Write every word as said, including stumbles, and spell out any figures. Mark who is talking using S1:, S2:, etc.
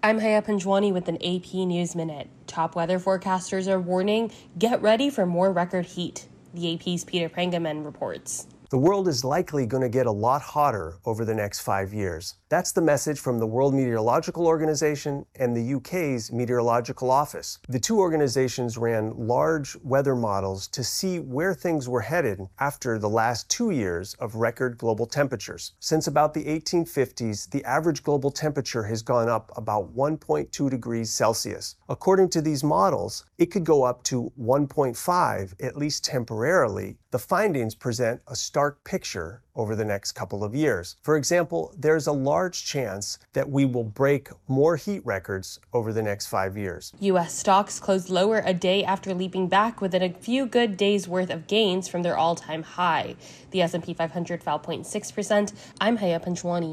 S1: I'm Haya Panjwani with an A P News Minute. Top weather forecasters are warning, get ready for more record heat. The A P's Peter Prangaman reports.
S2: The world is likely going to get a lot hotter over the next five years. That's the message from the World Meteorological Organization and the U K's Meteorological Office. The two organizations ran large weather models to see where things were headed after the last two years of record global temperatures. Since about the eighteen fifties, the average global temperature has gone up about one point two degrees Celsius. According to these models, it could go up to one point five, at least temporarily. The findings present a stark picture over the next couple of years. For example, there's a large chance that we will break more heat records over the next five years.
S1: U S stocks closed lower a day after leaping back within a few good days' worth of gains from their all-time high. The S and P five hundred fell zero point six percent. I'm Haya Panjwani.